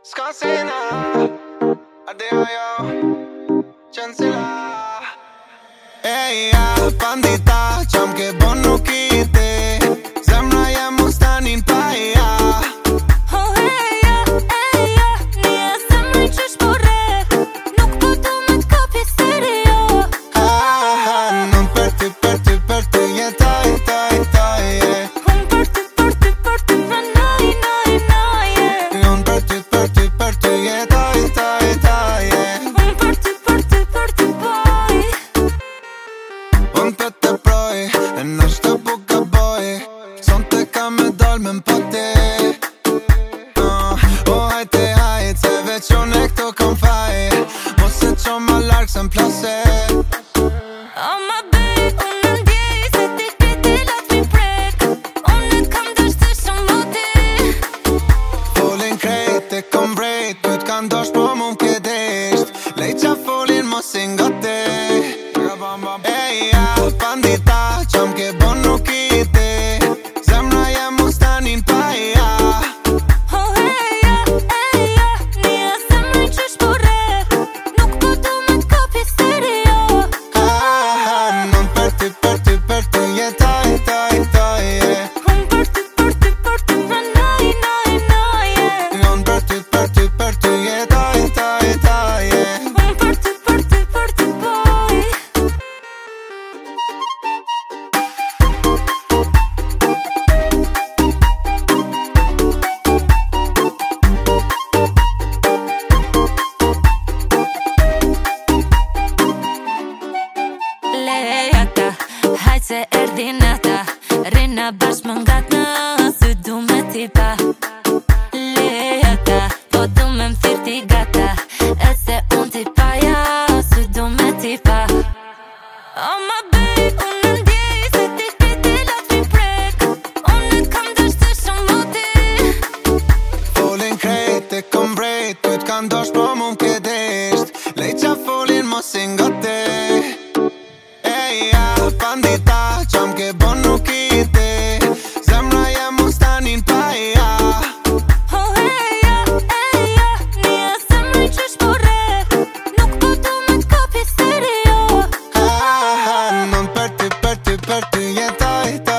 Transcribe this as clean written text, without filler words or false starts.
Ska sena Ardea jo Chancela Eja, bandita Qam ke bon nuk i ti Zemra jem mos tanin pa ja Oh eja, Nia zemra i qysh po re Nuk po du me t'kapje serio Nun për ty jetaj, Unë për ty menoj, Nun për ty jetaj, Unë për ty boj Unë të të proj E nështë të buka boj Son të ka me dal me m'pati hajte Se veç unë e këto kom faj Mos e qo ma larkë se m'plase Oh my babe, unë ndjej Se ti piti lat mi prek Unë t'kam dësht të shumë moti Folin krejt e kom vrejt Ty t'kan dosh po mu m'kedesht Lej qa folin mos i nga te Eja, bandita Qam ke bon nuk i ti Zemra jem mos tanin pa ja Oh eja, Nia zemra i qysh po re Nuk po du me t'kapje serio Nun për ty jetaj, Unë për ty menoj, Nun për ty jetaj, Unë për ty boj Lejata, hajt se erdi nata Rina bashk më ngatna Sy du me tipa Lejata, po du me m'thirti gata E se unë ti paja Sy du me tipa Oh my babe, unë ndjej Se ti piti lat mi prek Unë t'kam dësht të shumë moti Folin krejt e kom vrejt Ty t'kan dosh po mu m'kedesht Lej qa folin mos i nga te Eja, bandita Qam ke bon nuk i ti Zemra jem mos tanin pa ja Oh eja, Nia zemra i qysh po re Nuk po du me t'kapje serio Nun për ty jetaj,